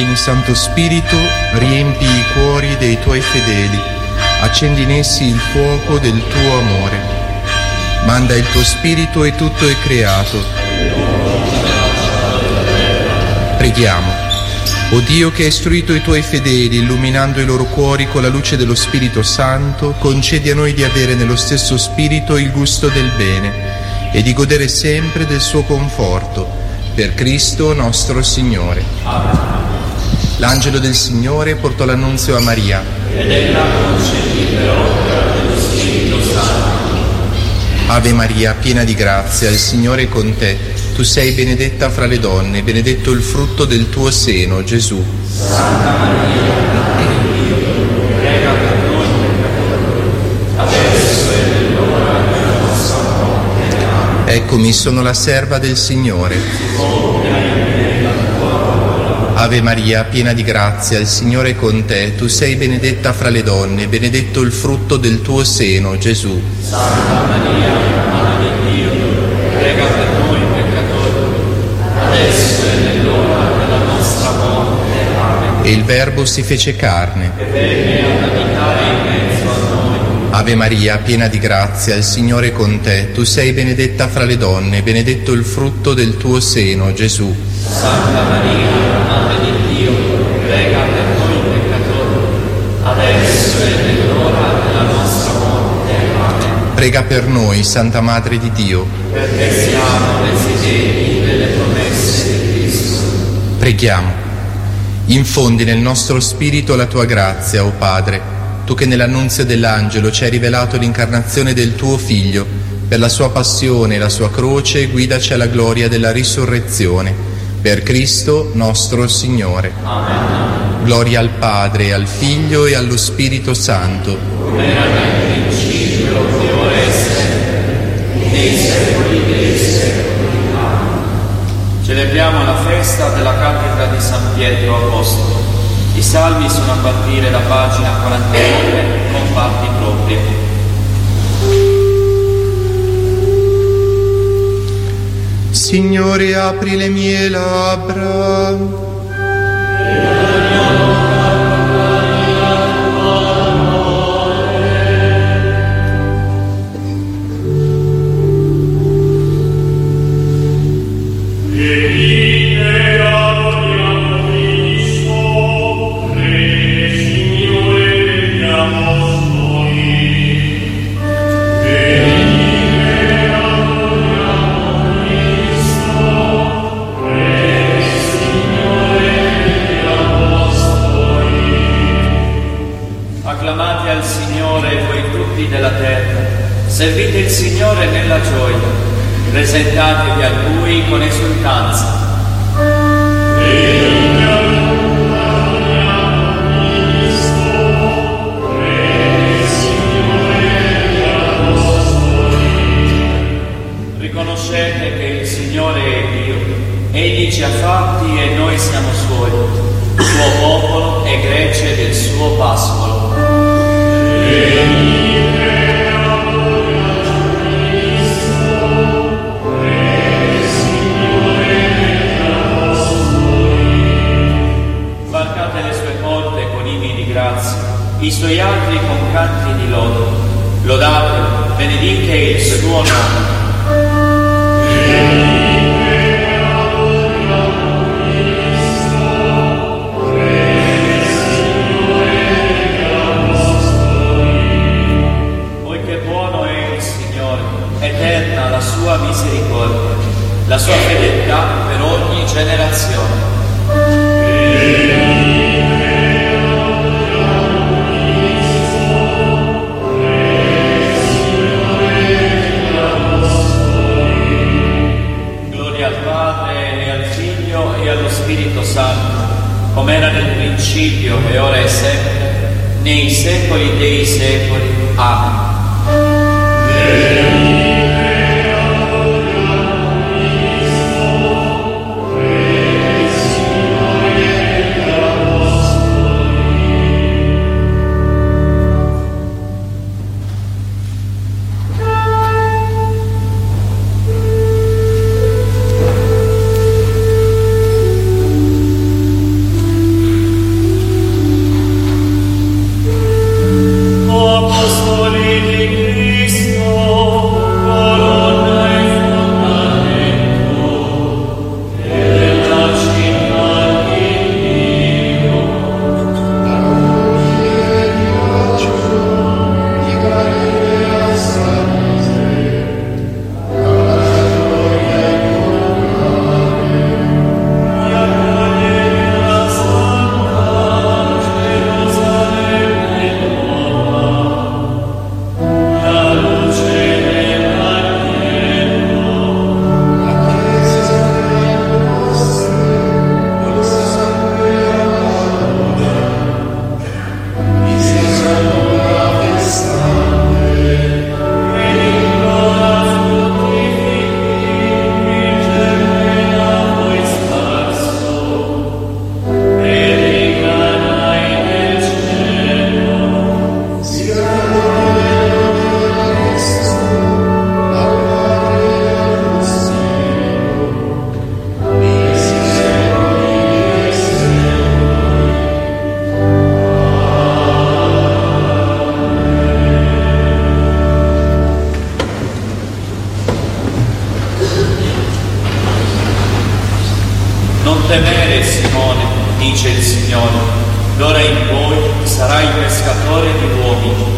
Vieni, Santo Spirito, riempi i cuori dei tuoi fedeli, accendi in essi il fuoco del tuo amore. Manda il tuo Spirito e tutto è creato. Preghiamo. O Dio che hai istruito i tuoi fedeli, illuminando i loro cuori con la luce dello Spirito Santo, concedi a noi di avere nello stesso Spirito il gusto del bene e di godere sempre del suo conforto. Per Cristo nostro Signore. Amen. L'angelo del Signore portò l'annunzio a Maria. Ed ella concepì per opera dello Spirito Santo. Ave Maria, piena di grazia, il Signore è con te. Tu sei benedetta fra le donne, benedetto il frutto del tuo seno, Gesù. Santa Maria, Madre di Dio, prega per noi peccatori, adesso e nell'ora della nostra morte. Amen. Eccomi, sono la serva del Signore. Ave Maria, piena di grazia, il Signore è con te. Tu sei benedetta fra le donne, benedetto il frutto del tuo seno, Gesù. Santa Maria, Madre di Dio, prega per noi peccatori, adesso e nell'ora della nostra morte. Amen. E il Verbo si fece carne. E venne ad abitare in mezzo a noi. Ave Maria, piena di grazia, il Signore è con te. Tu sei benedetta fra le donne, benedetto il frutto del tuo seno, Gesù. Santa Maria, Madre di Dio, prega per noi peccatori, adesso e nell'ora della nostra morte. Amen. Prega per noi, Santa Madre di Dio. Perché siamo residenti delle promesse di Cristo. Preghiamo. Infondi nel nostro spirito la tua grazia, o Padre, tu che nell'annunzio dell'angelo ci hai rivelato l'incarnazione del tuo Figlio, per la sua passione e la sua croce guidaci alla gloria della risurrezione. Per Cristo nostro Signore. Amen. Gloria al Padre, al Figlio e allo Spirito Santo. Come era nel principio, e ora e sempre, nei secoli dei secoli. Amen. Celebriamo la festa della cattedra di San Pietro Apostolo. I salmi sono a partire da pagina 49 con parti proprie. Signore, apri le mie labbra. Acclamate al Signore voi tutti della terra, servite il Signore nella gioia, presentatevi a Lui con esultanza. Riconoscete che il Signore è Dio, Egli ci ha fatti e noi siamo Suoi, suo popolo e gregge del suo pascolo. Varcate le sue porte con inni di grazia, i suoi altri con canti di lode. Lodate, benedite il suo nome. Eterna la sua misericordia, la sua fedeltà per ogni generazione. Gloria al Padre e al Figlio e allo Spirito Santo, come era nel principio e ora e sempre, nei secoli dei secoli. Amen. temere, Simone, dice il Signore, d'ora in poi sarai pescatore di uomini.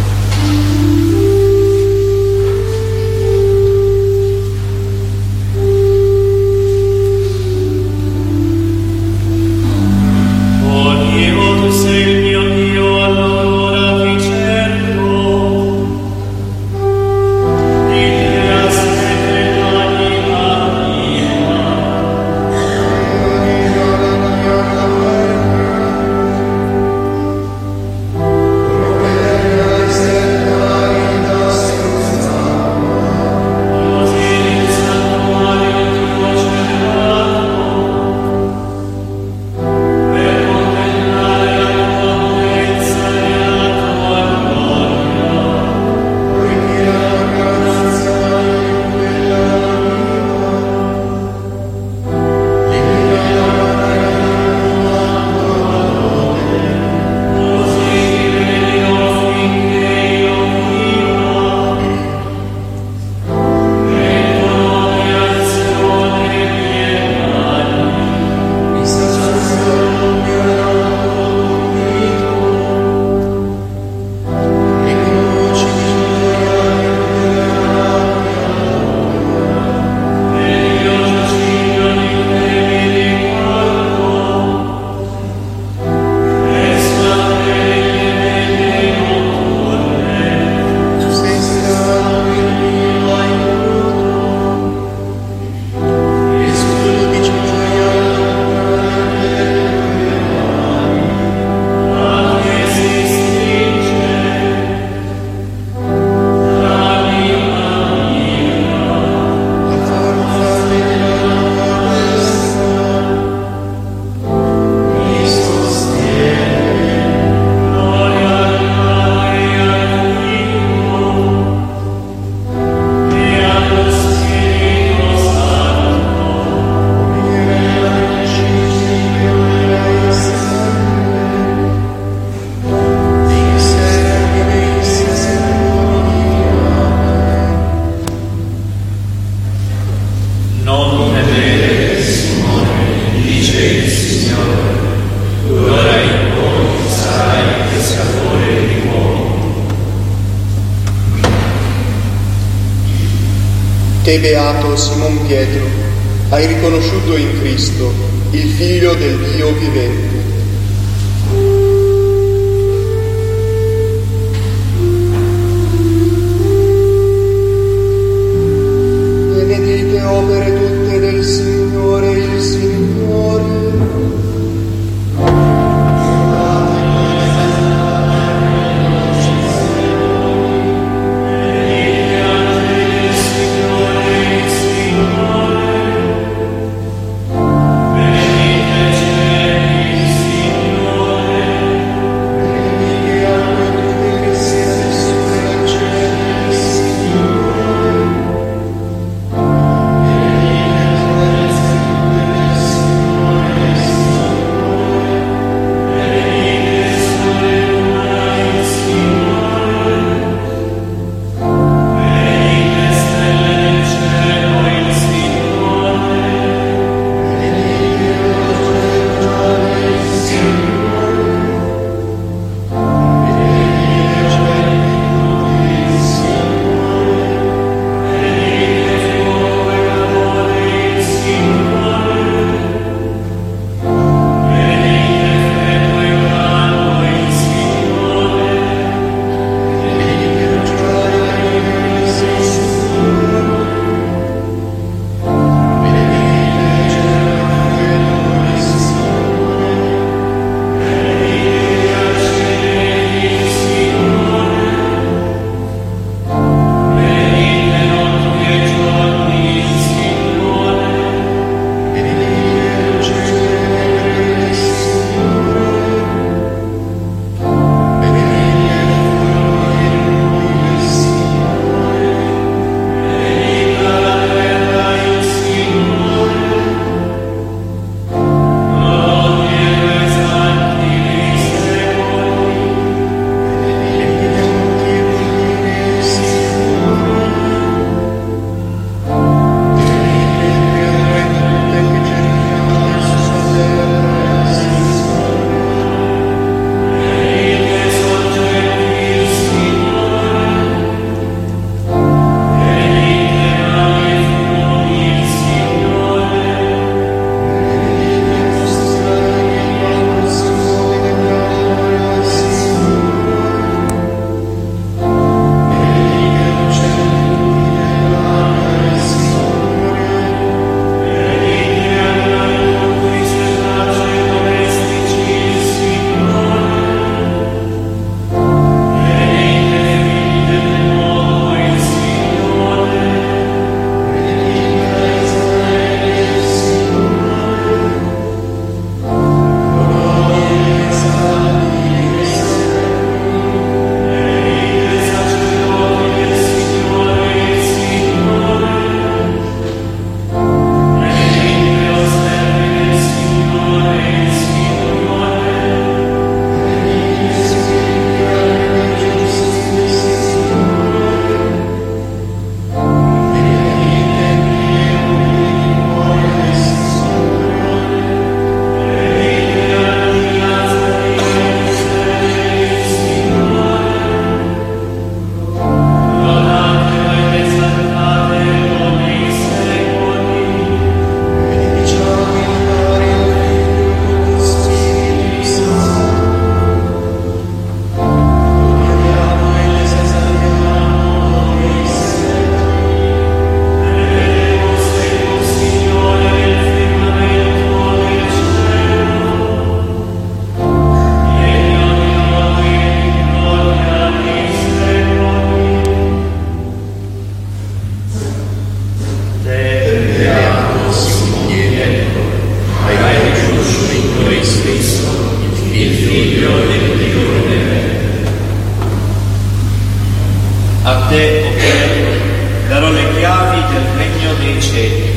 Te, beato Simon Pietro, hai riconosciuto in Cristo il Figlio del Dio vivente. Benedite opere tutte del Signore, il Signore. Benedite A te, o Pietro, darò le chiavi del regno dei cieli.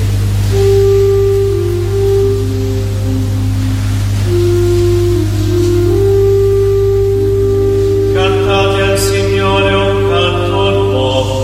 Cantate al Signore un canto nuovo.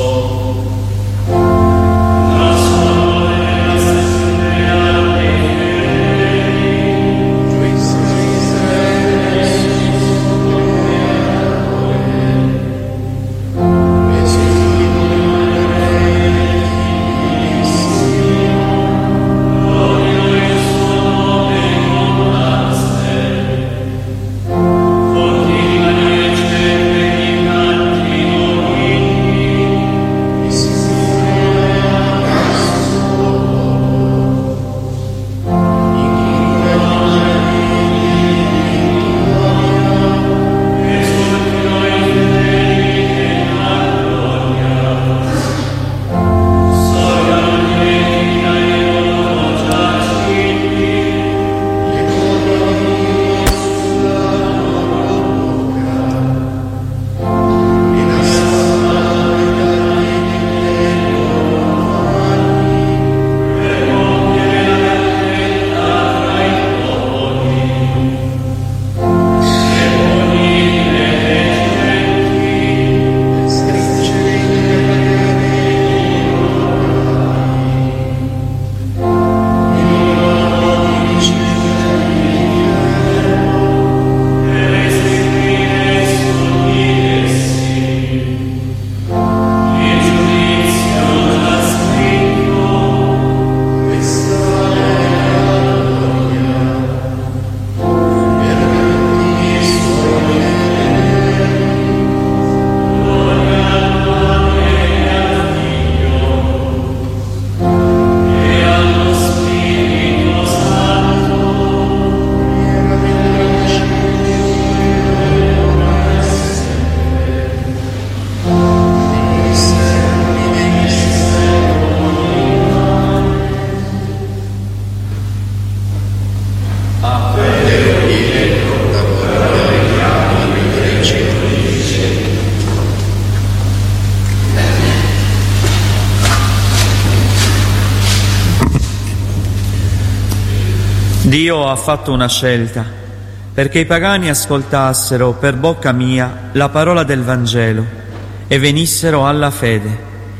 Dio ha fatto una scelta perché i pagani ascoltassero per bocca mia la parola del Vangelo e venissero alla fede.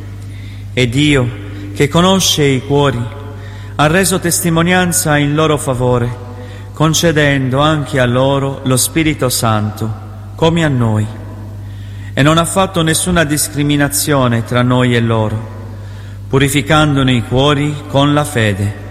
E Dio, che conosce i cuori, ha reso testimonianza in loro favore, concedendo anche a loro lo Spirito Santo, come a noi, e non ha fatto nessuna discriminazione tra noi e loro, purificandone i cuori con la fede.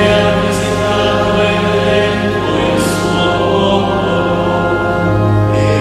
E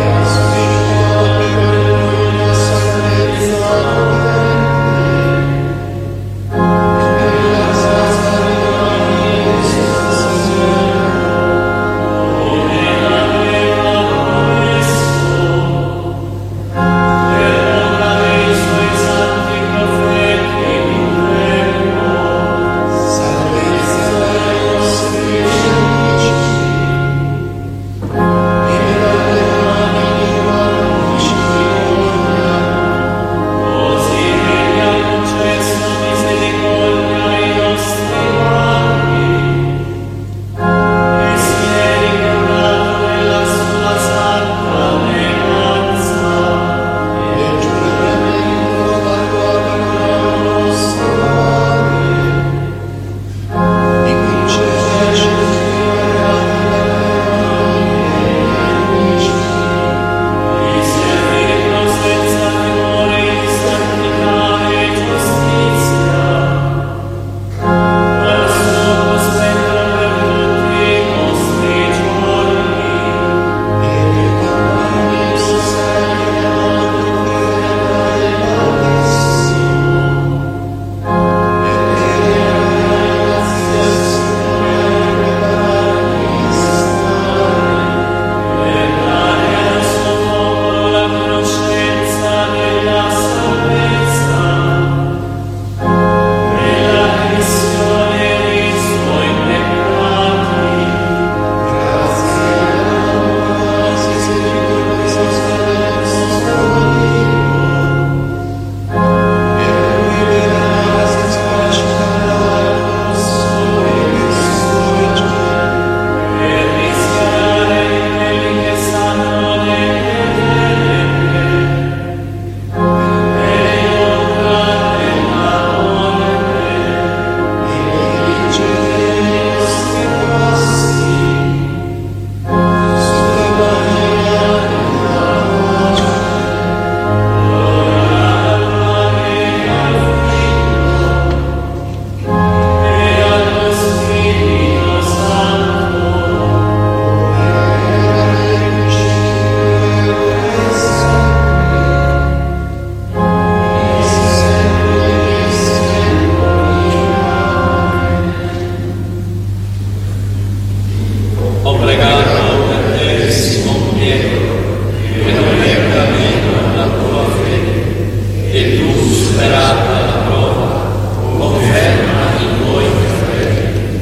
superata la prova, conferma in voi fede.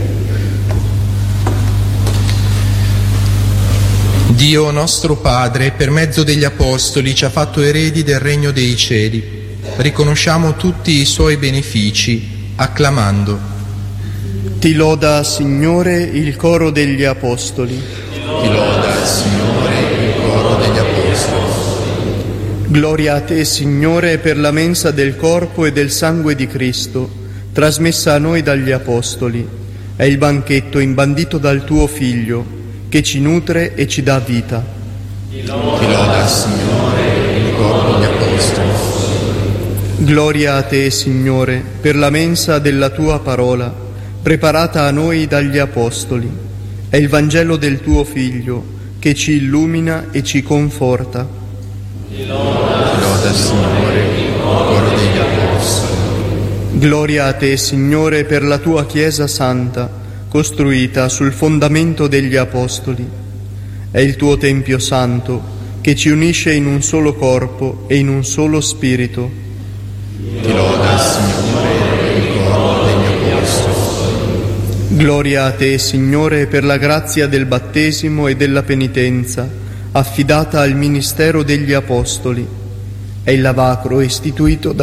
Dio nostro Padre, per mezzo degli Apostoli, ci ha fatto eredi del regno dei cieli. Riconosciamo tutti i suoi benefici, acclamando. Ti loda, Signore, il coro degli Apostoli. Ti loda, Signore, il coro degli Apostoli. Gloria a te, Signore, per la mensa del corpo e del sangue di Cristo, trasmessa a noi dagli Apostoli. È il banchetto imbandito dal tuo Figlio, che ci nutre e ci dà vita. Ti loda, Signore, il coro degli Apostoli. Gloria a te, Signore, per la mensa della tua parola, preparata a noi dagli Apostoli. È il Vangelo del tuo Figlio, che ci illumina e ci conforta. Ti loda, Signore, il coro degli Apostoli. Gloria a te, Signore, per la tua Chiesa Santa, costruita sul fondamento degli Apostoli. È il tuo Tempio Santo, che ci unisce in un solo corpo e in un solo spirito. Ti loda, Signore, il coro degli Apostoli. Gloria a te, Signore, per la grazia del battesimo e della penitenza, affidata al ministero degli Apostoli. È il lavacro istituito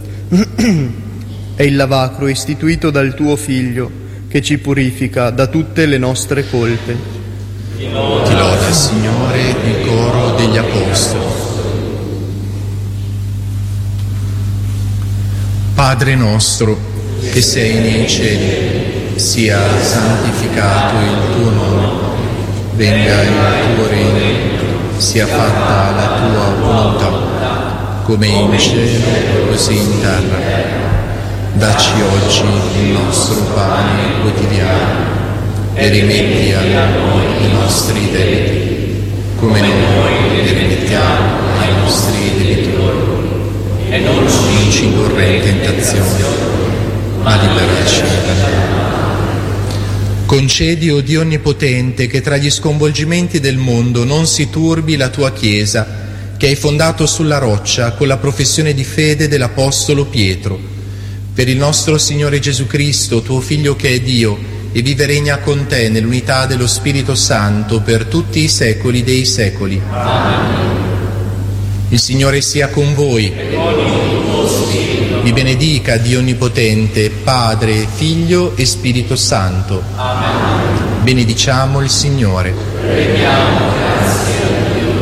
dal tuo Figlio, che ci purifica da tutte le nostre colpe. Ti loda, Signore, il coro degli Apostoli. Padre nostro, che sei nei cieli, sia santificato il tuo nome, venga il tuo regno, sia fatta la tua volontà, come in cielo così in terra. Dacci oggi il nostro pane quotidiano e rimetti a noi i nostri debiti, come noi li rimettiamo ai nostri debitori. E non ci indurre in tentazione, ma liberaci dal male. Concedi, o Dio Onnipotente, che tra gli sconvolgimenti del mondo non si turbi la tua Chiesa, che hai fondato sulla roccia con la professione di fede dell'Apostolo Pietro. Per il nostro Signore Gesù Cristo, tuo Figlio che è Dio, e vive e regna con te nell'unità dello Spirito Santo per tutti i secoli dei secoli. Amen. Il Signore sia con voi. Vi benedica Dio Onnipotente, Padre, Figlio e Spirito Santo. Amen. Benediciamo il Signore. Preghiamo grazie a Dio.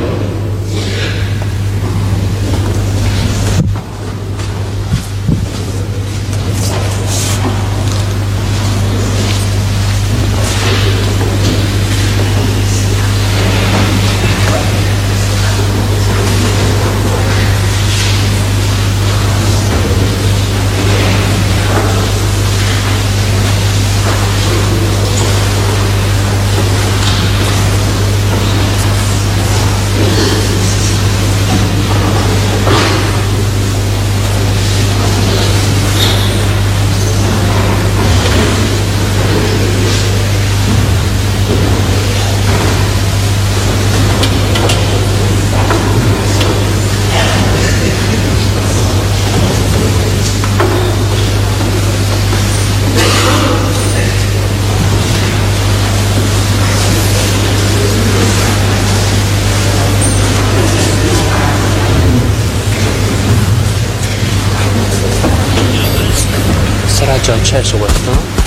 Sarà già acceso questo, no?